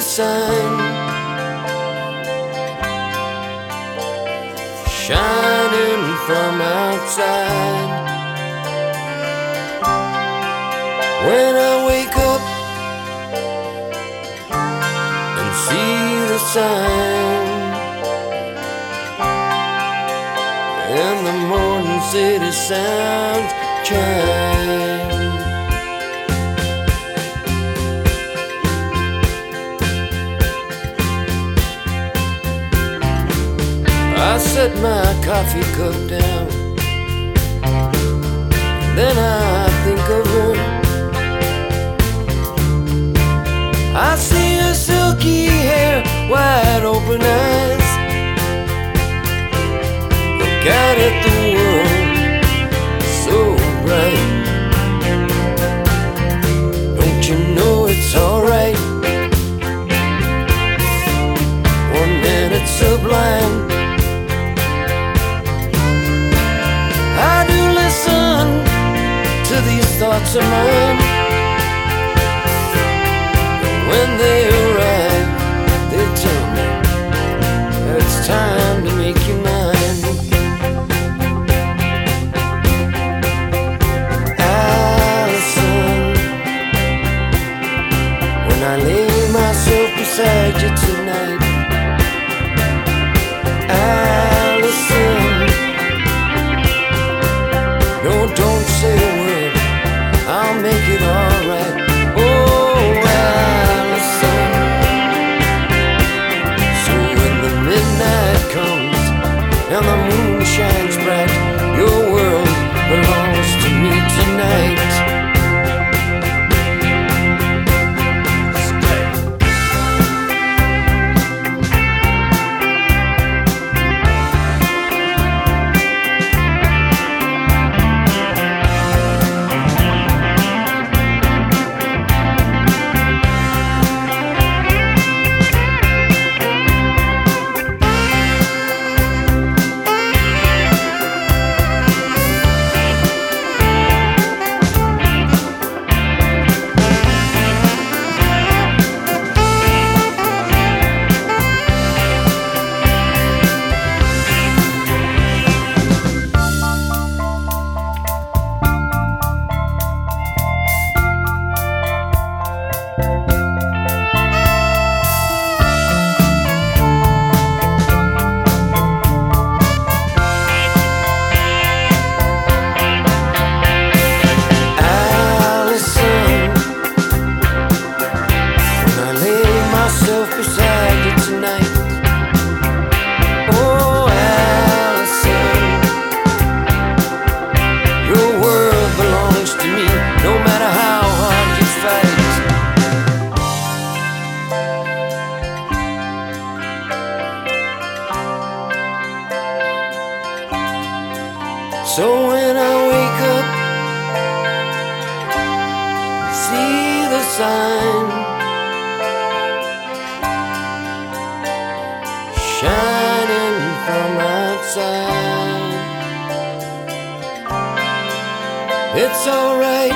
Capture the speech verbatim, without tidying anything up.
sign shining from outside. When I wake up and see the sign, and the morning city sounds chime. I set my coffee cup down, then I think of her. I see her silky hair, wide open eyes, look out at the world so bright. Don't you know it's alright? One minute sublime, I do listen to these thoughts of mine. When they arrive, they tell me that it's time to make you mine. Allison, when I lay myself beside you tonight, Allison, no, don't say a word, I'll make it alright. Oh, Allison, so when the midnight comes and the moon shines bright, your world belongs to me tonight. Beside you tonight, oh Allison, your world belongs to me, no matter how hard you fight. So when I wake up, see the sign shining from outside, it's alright.